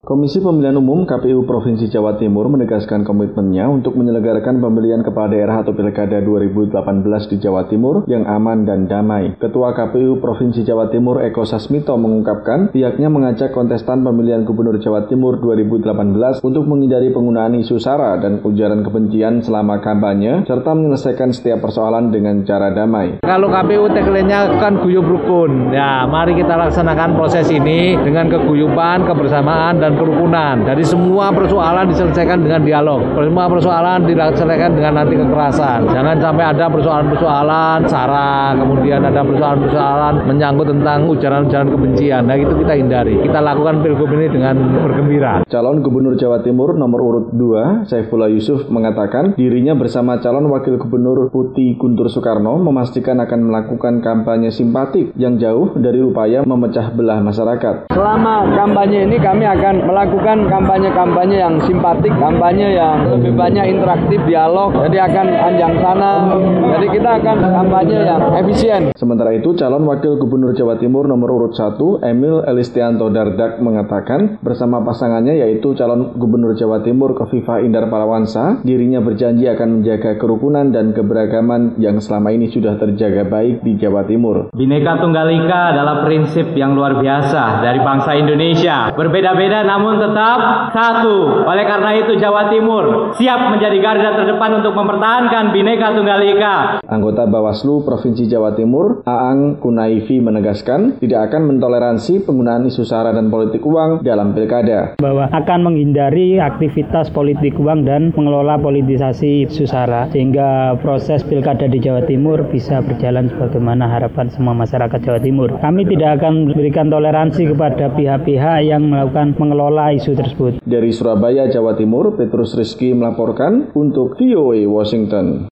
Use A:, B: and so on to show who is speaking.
A: Komisi Pemilihan Umum KPU Provinsi Jawa Timur menegaskan komitmennya untuk menyelenggarakan pemilihan kepala daerah atau Pilkada 2018 di Jawa Timur yang aman dan damai. Ketua KPU Provinsi Jawa Timur Eko Sasmito mengungkapkan pihaknya mengajak kontestan pemilihan Gubernur Jawa Timur 2018 untuk menghindari penggunaan isu sara dan ujaran kebencian selama kampanye serta menyelesaikan setiap persoalan dengan cara damai.
B: Kalau KPU tagline-nya kan guyub rukun. Ya, mari kita laksanakan proses ini dengan keguyuban, kebersamaan dan kerukunan. Dari semua persoalan diselesaikan dengan dialog. Semua persoalan diselesaikan dengan anti kekerasan. Jangan sampai ada persoalan-persoalan sara, kemudian ada persoalan-persoalan menyangkut tentang ujaran-ujaran kebencian. Nah, itu kita hindari. Kita lakukan pilgub ini dengan bergembira.
A: Calon Gubernur Jawa Timur nomor urut 2, Saifullah Yusuf mengatakan dirinya bersama calon Wakil Gubernur Putih Guntur Soekarno memastikan akan melakukan kampanye simpatik yang jauh dari upaya memecah belah masyarakat.
C: Selama kampanye ini kami akan melakukan kampanye-kampanye yang simpatik, kampanye yang lebih banyak interaktif, dialog, jadi akan panjang sana, jadi kita akan kampanye yang efisien.
A: Sementara itu, calon Wakil Gubernur Jawa Timur nomor urut 1, Emil Elistianto Dardak mengatakan bersama pasangannya yaitu calon Gubernur Jawa Timur Khofifah Indar Parawansa, dirinya berjanji akan menjaga kerukunan dan keberagaman yang selama ini sudah terjaga baik di Jawa Timur.
D: Bhinneka Tunggal Ika adalah prinsip yang luar biasa dari bangsa Indonesia. Berbeda-beda namun tetap satu. Oleh karena itu Jawa Timur siap menjadi garda terdepan untuk mempertahankan Bhinneka Tunggal Ika.
A: Anggota Bawaslu Provinsi Jawa Timur, Aang Kunaifi menegaskan tidak akan mentoleransi penggunaan isu sara dan politik uang dalam pilkada.
E: Bahwa akan menghindari aktivitas politik uang dan mengelola politisasi isu sara sehingga proses pilkada di Jawa Timur bisa berjalan sebagaimana harapan semua masyarakat Jawa Timur. Kami tidak akan memberikan toleransi kepada pihak-pihak yang melakukan mengelola isu tersebut.
A: Dari Surabaya, Jawa Timur, Petrus Rizky melaporkan untuk VOA Washington.